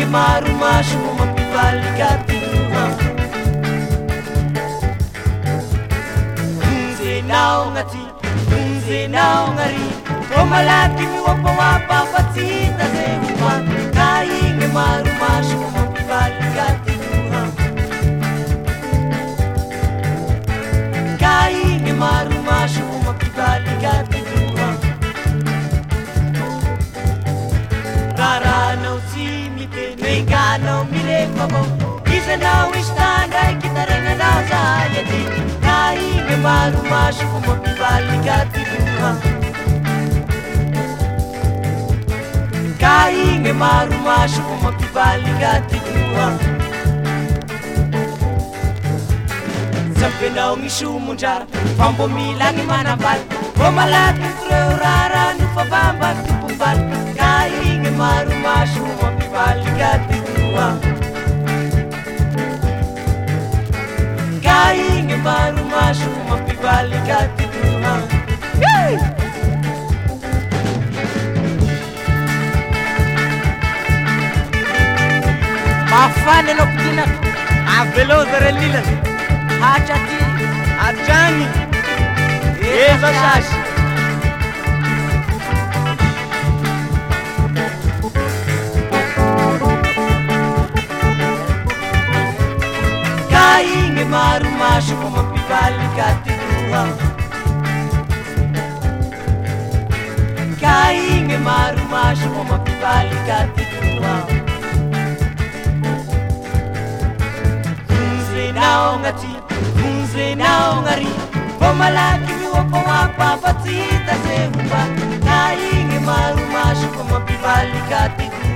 maromaso mampivalika tena onzenao ngati onzenao ngari omalaky mioapaoapa fa tsy tazehoma ka igny maromaso mampivalika tena ka igny maromaso mampivalika tena raranao tsy mitenoenganao milefavao isanao istanday kitaregnanao zay aty ka igny maromaso mampivalika tena ka igny maromaso mampivalika tena sampenao gnisomondrara fambo milagny manambaly vo malaky tureo rara nofavamba tompovaly ka igny maromaso mampivalika tena ka igny maromaso mampivalika tena mafana anao pitinako aveloza relilana hatraty atragny eza sasy ka igny maromaso mampivalika tena ka igny maromaso mampivalika tena onzenao ngati onzenao ngari vo malaky mioapaoapa fa tsy tazehomba ka igny maromaso mampivalika tena